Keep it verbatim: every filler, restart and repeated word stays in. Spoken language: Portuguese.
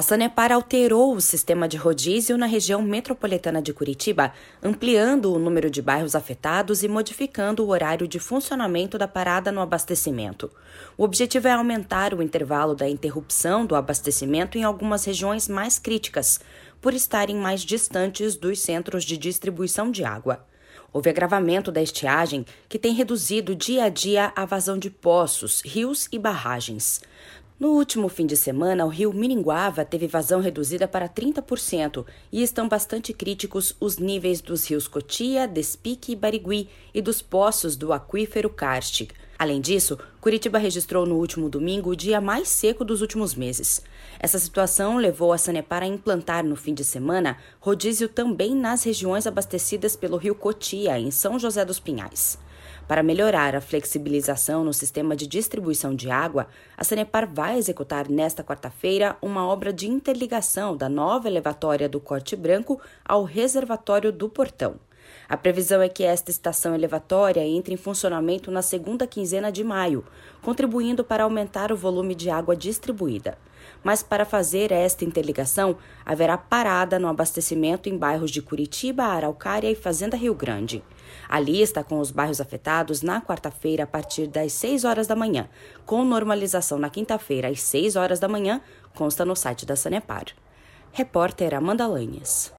Sanepar alterou o sistema de rodízio na região metropolitana de Curitiba, ampliando o número de bairros afetados e modificando o horário de funcionamento da parada no abastecimento. O objetivo é aumentar o intervalo da interrupção do abastecimento em algumas regiões mais críticas, por estarem mais distantes dos centros de distribuição de água. Houve agravamento da estiagem, que tem reduzido dia a dia a vazão de poços, rios e barragens. No último fim de semana, o rio Miringuava teve vazão reduzida para trinta por cento e estão bastante críticos os níveis dos rios Cotia, Despique e Barigui e dos poços do aquífero Karstig. Além disso, Curitiba registrou no último domingo o dia mais seco dos últimos meses. Essa situação levou a Sanepar a implantar no fim de semana rodízio também nas regiões abastecidas pelo rio Cotia, em São José dos Pinhais. Para melhorar a flexibilização no sistema de distribuição de água, a Sanepar vai executar nesta quarta-feira uma obra de interligação da nova elevatória do Corte Branco ao reservatório do Portão. A previsão é que esta estação elevatória entre em funcionamento na segunda quinzena de maio, contribuindo para aumentar o volume de água distribuída. Mas para fazer esta interligação, haverá parada no abastecimento em bairros de Curitiba, Araucária e Fazenda Rio Grande. A lista com os bairros afetados na quarta-feira a partir das seis horas da manhã, com normalização na quinta-feira às seis horas da manhã, consta no site da Sanepar. Repórter Amanda Lanhes.